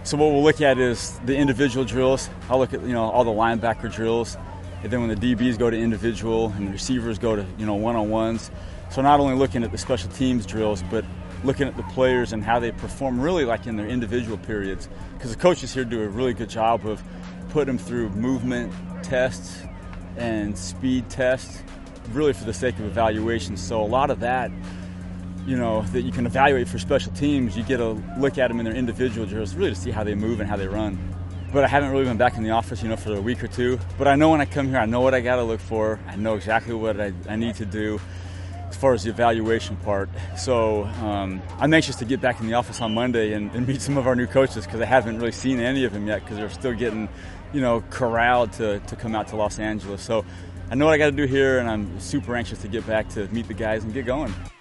So what we'll look at is the individual drills. I'll look at all the linebacker drills, and then when the DBs go to individual and the receivers go to one-on-ones. So not only looking at the special teams drills, but looking at the players and how they perform really like in their individual periods. Because the coaches here do a really good job of putting them through movement tests and speed tests, really for the sake of evaluation. So a lot of that, that you can evaluate for special teams, you get a look at them in their individual drills, really to see how they move and how they run. But I haven't really been back in the office, for a week or two. But I know when I come here, I know what I got to look for. I know exactly what I need to do as far as the evaluation part. So I'm anxious to get back in the office on Monday and meet some of our new coaches, because I haven't really seen any of them yet, because they're still getting, corralled to come out to Los Angeles. So I know what I got to do here, and I'm super anxious to get back to meet the guys and get going.